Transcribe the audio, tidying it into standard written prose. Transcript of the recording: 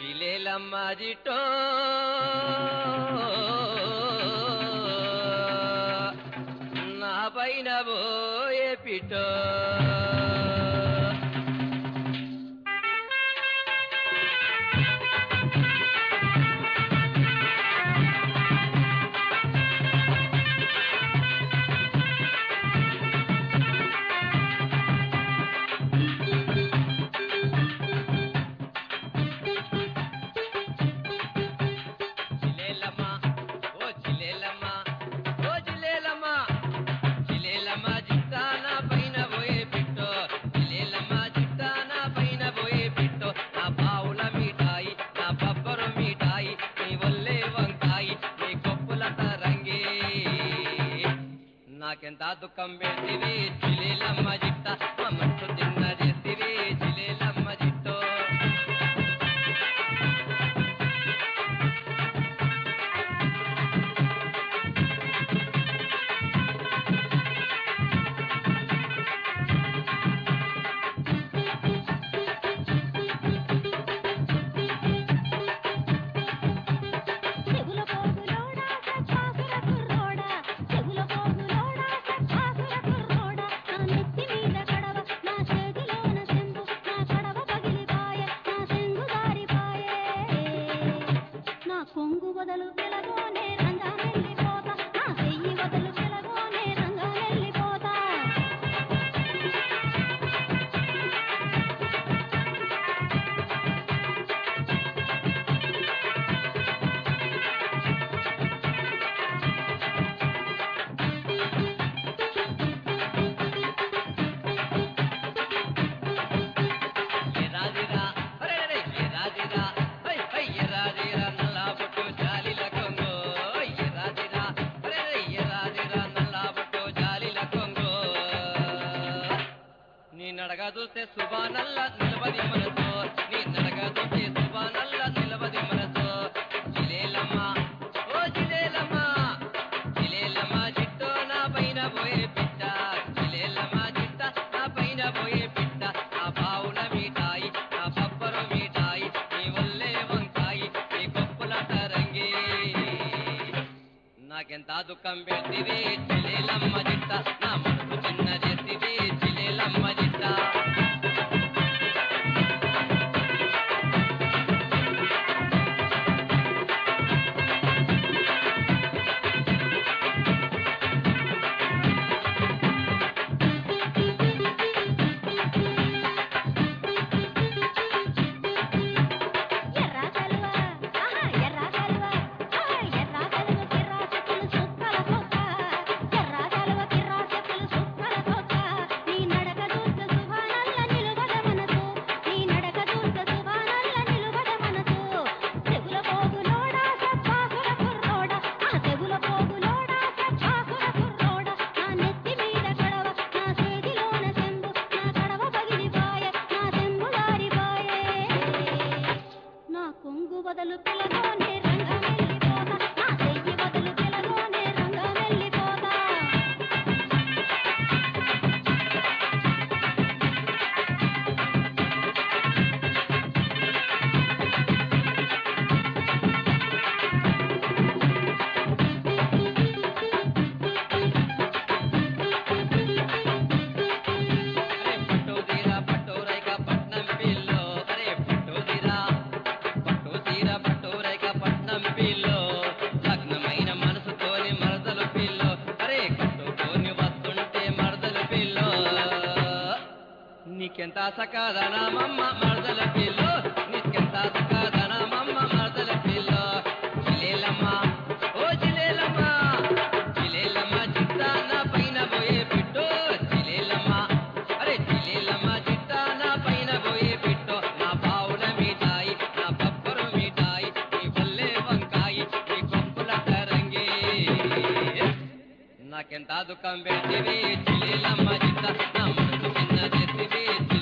జిలేలమ్మ జిట్టో నా పైన పోయే పిట్టో నాకెంత దుఃఖం పెడితివి జిలేలమ్మ జిట్ట మా మనసు తిన్న చేతివి జిలేలమ్మ జిట్టో కొంగు వదలు వెలగోనే రంగా వెళ్ళిపోతా నా చెయ్యి వదలు వెలగోనే రంగా వెళ్ళిపోతా నీ నడక చూస్తే సుబానల్లా నిలబది మనసు నీ నడక చూస్తే సుబానల్లా నిలబది మనసు జిలేలమ్మ ఓ జిలేలమ్మ జిలేలమ్మ జిట్టో నా పైన పోయే పిట్ట జిలేలమ్మ జిట్ట నా పైన పోయే పిట్ట నా బావుల మిఠాయి నా బబ్బరు మిఠాయి నీ వల్లే వంకాయి నీ కొప్పుల తరంగి నాకెంత దుఃఖం పెడితివి జిలేలమ్మ జిట్ట నా మనసు చిన్న చేతివి జిలేలమ్మ జిట్ట కొంగు వదలు పిలగోనే రంగా వెళ్ళిపోతా నా చెయ్యి వదలు పిలగోనే రంగా వెళ్ళిపోతా లగ్నమైన మనసుతోని మరదలు పిల్లో అరే కట్టుకొని వస్తుంటే మరదలు పిల్లో నీకెంత సకాదనమమ్మ మరదల పిల్లో నీకెంత సకాదనమమ్మ మరదల పిల్లో జిలేలమ్మ ఓ జిలేలమ్మ జిలేలమ్మ జిట్ట నా పైన పోయే పిట్టో జిలేలమ్మ అరే జిలేలమ్మ జిట్ట నా పైన పోయే పిట్టో నా బావుల మిఠాయి నా బబ్బరు మిఠాయి నీ వల్లే వంకాయి నీ కొప్పుల తరంగి నాకెంత దుఃఖం పెడితివి జిలేలమ్మ జిట్ట నా మనసు చిన్న చేతివి